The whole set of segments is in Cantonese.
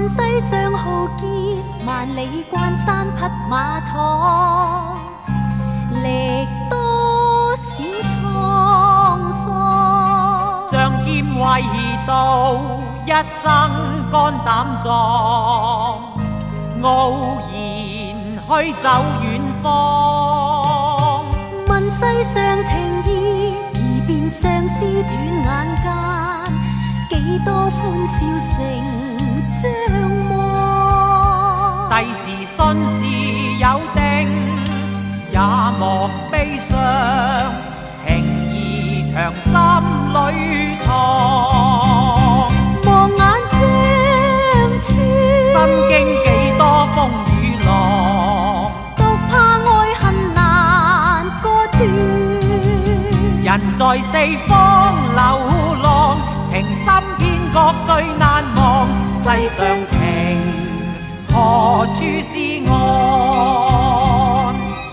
世上浩劫，万里关山匹马闯，历多少沧桑。 仗剑为道，一生肝胆壮，傲然去走远方。 问世上情义，易变相思转眼间，几多欢笑成将望。 世事顺时有定，也莫悲伤，情义长心里藏。 望眼将穿， 身经几多风雨浪， 独怕爱恨难割断。 人在四方流浪，情深偏觉最难忘。世上情，何处是岸？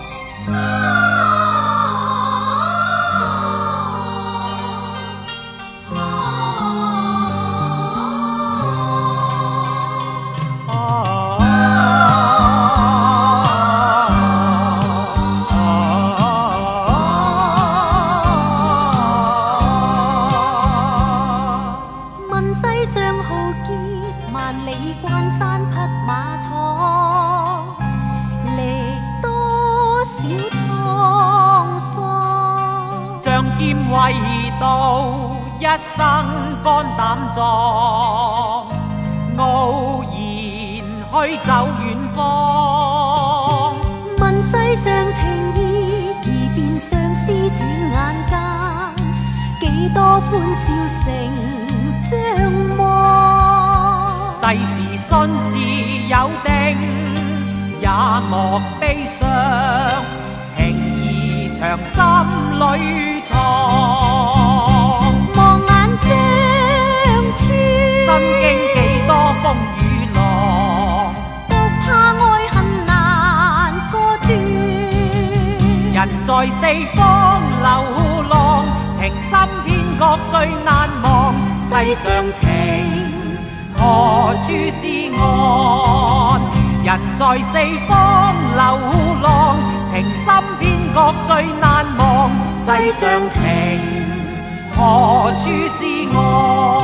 问世上浩劫，万里关山匹马闯，历多少沧桑。 仗剑为道，一生肝胆壮，傲然去走远方。 问世上情义，易变相思转眼间，几多欢笑成将望。 世事顺时有定，也莫悲伤，情义长心里藏。 望眼将穿， 身經幾多風雨浪， 獨怕愛恨難割斷。 人在四方流浪，情深偏覺最難忘。世上情，何處是岸？人在四方流浪，情深偏覺最難忘。世上情，何處是岸？